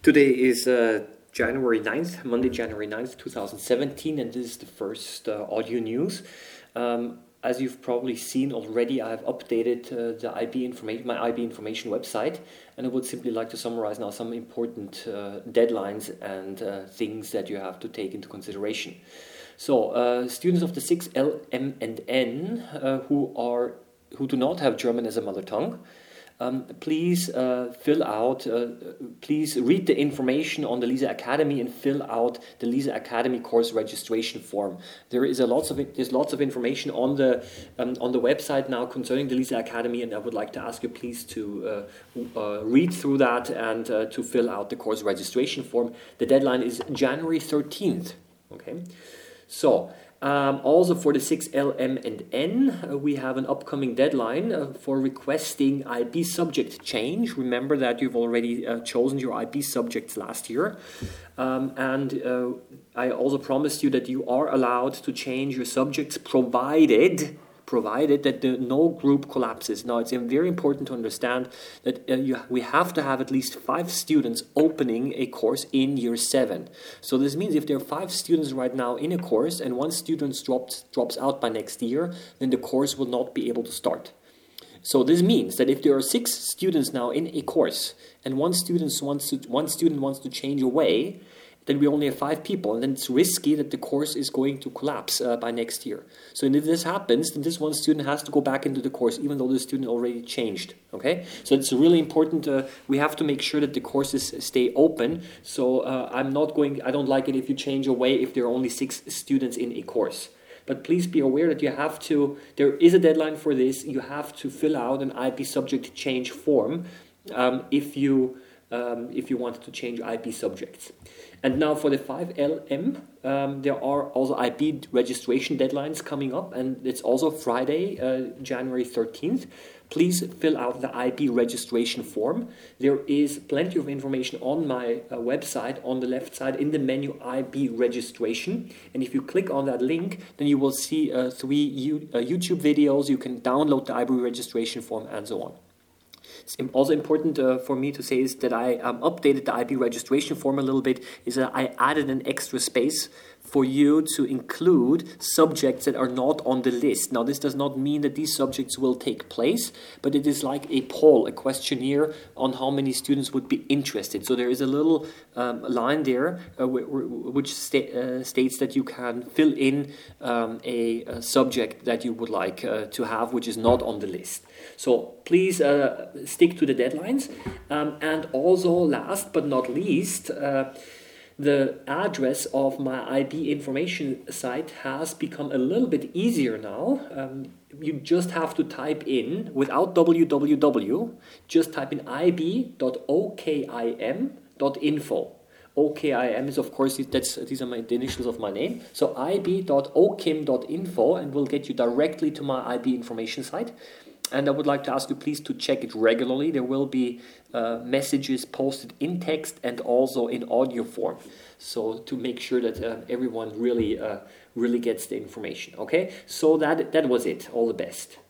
Today is January 9th, Monday, January 9th, 2017, and this is the first audio news. As you've probably seen already, I've updated my IB information website, and I would simply like to summarize now some important deadlines and things that you have to take into consideration. So, students of the 6L, M, and N who do not have German as a mother tongue, please please read the information on the LISA Academy and fill out the LISA Academy course registration form. There's lots of information on the website now concerning the LISA Academy, and I would like to ask you please to read through that and to fill out the course registration form. The deadline is January 13th. Okay, so. Also for the 6L, M, and N, we have an upcoming deadline for requesting IB subject change. Remember that you've already chosen your IB subjects last year. And I also promised you that you are allowed to change your subjects provided that no group collapses. Now, it's very important to understand that we have to have at least 5 students opening a course in year 7. So this means if there are 5 students right now in a course and one student drops out by next year, then the course will not be able to start. So this means that if there are 6 students now in a course and one student wants to change away, then we only have 5 people, and then it's risky that the course is going to collapse by next year. So if this happens, then this one student has to go back into the course, even though the student already changed. Okay, so it's really important. We have to make sure that the courses stay open. So I don't like it if you change away if there are only 6 students in a course. But please be aware that there is a deadline for this. You have to fill out an IB subject change form if you wanted to change IB subjects. And now for the 5LM, there are also IB registration deadlines coming up, and it's also Friday, January 13th. Please fill out the IB registration form. There is plenty of information on my website on the left side in the menu IB registration. And if you click on that link, then you will see 3 YouTube videos. You can download the IB registration form and so on. It's also important for me to say is that I updated the IB registration form a little bit, is that I added an extra space for you to include subjects that are not on the list. Now, this does not mean that these subjects will take place, but it is like a poll, a questionnaire on how many students would be interested. So there is a little line there which states that you can fill in a subject that you would like to have, which is not on the list. So please stick to the deadlines. And also, last but not least, the address of my IB information site has become a little bit easier now. You just have to type in, without www, just type in ib.okim.info. OKIM is, of course, these are the initials of my name. So ib.okim.info, and will get you directly to my IB information site. And I would like to ask you please to check it regularly. There will be messages posted in text and also in audio form. So to make sure that everyone really gets the information. Okay, so that was it. All the best.